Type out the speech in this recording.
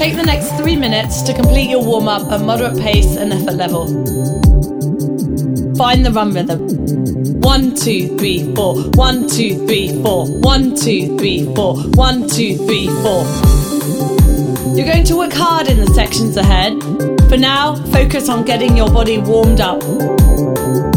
Take the next 3 minutes to complete your warm-up at moderate pace and effort level. Find the run rhythm. 1, 2, 3, 4. 1, 2, 3, 4. 1, 2, 3, 4. 1, 2, 3, 4. You're going to work hard in the sections ahead. For now, focus on getting your body warmed up.